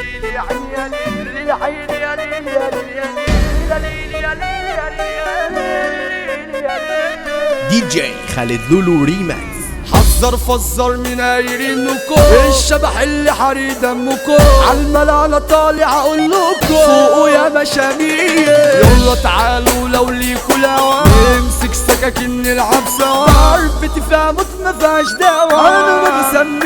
دي جي خالد لولو ريماكس. حذر فزر من عيرينكم الشبح اللي حري دمكم عالملعنة طالع اقول لكم فوقوا يا مشامية يلا تعالوا لو ليكوا الهوا نمسك سكاكين نلعب سوا عرفتي فيها موت مفيهاش دوا انا ما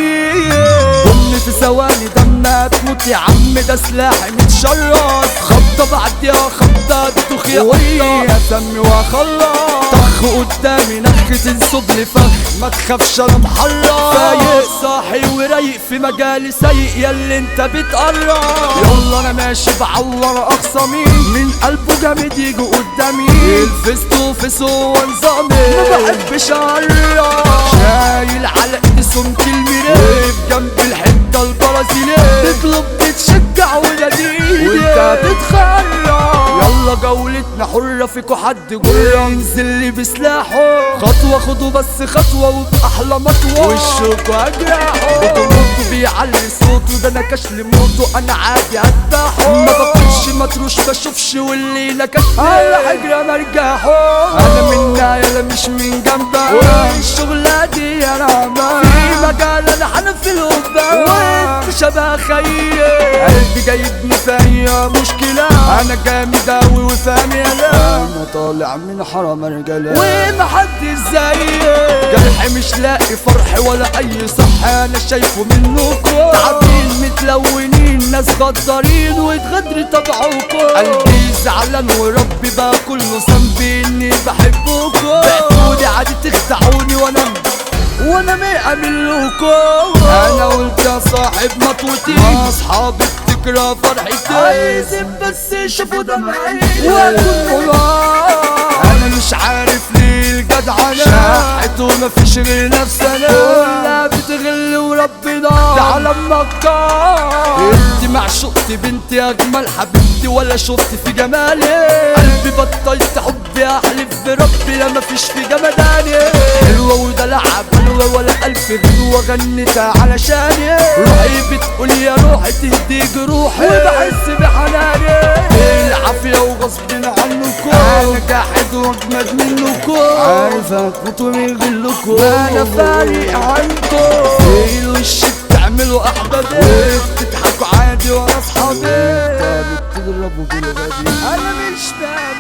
بسميه ضمن في ثواني دمها تموت يا عم ده سلاحي متشرط خبطة بعديها خبطة تخي قطة سمي واخلص طخ قدامي نخ تنصب لي فخ ما تخافش انا محرر فايق صاحي ورايق في مجالي سايق ياللي انت بتقرب يلا انا ماشي بعور اقصى من قلبه جامد يجي قدامي الفستو فسو ونظامي ما بحبش اقرب شايل على ايدي سمك المرايه جنب الحته البرازيليه تطلب تتشجع وناديلي وانت بتخرب يلا جولتنا حرة فيكو حد جرة ينزل لي بسلاحه خطوة خدوا بس خطوة وبأحلى مطوة وشكوا أجراحه بطلوته بيعلي صوته ده نكش لموته أنا عادي أتباحه ما بقولش مطروش بشوفش واللي نكش على حجرة مرجاحه أنا من يلا مش من جنبك والشغلة دي أنا عمال في مجال أنا حنفي القبة وانت شبه خيي قلبي جايبني فيا مشكلة أنا جامد أوي وفاهمي أنا طالع من حرم رجالة ومحدش زيي جرحي مش لاقي فرح ولا أي صح أنا شايفه منكم تعبين متلونين ناس غدارين وتغدري طبعكم قلبي زعلان وربي بقى كله ذنبي إني بحبكم بعتولي عادي تخدعوني وانا ما اعملكم انا قلت يا صاحب مطوتي اصحابي بتكره فرحتي عايزين بس يشوفوا دمعي واكون انا مش عارف ليه الجدعنة شاحت ومفيش غير نفسنا كلها بتغل وربنا تعالى مكار انت معشوقتي بنتي اجمل حبيبتي ولا شفت في جمالي قلبي بطلت حبي احلف بربي لا مفيش في جمداني حلوة ودلعة بلوة ولا ألف غنوة غنيتها علشاني روحي بتقول يا روحي تهدي جروحي وبحس بحناني العافية وغصب عنكم أنا قاعد واجمد منكم عارف هتموتوا من غلكم أنا فارق عنكم في الوش بتعملوا أحبابي وبتضحكوا عادي وأنا أصحابي بتضربوا بالغدي أنا مش فاهم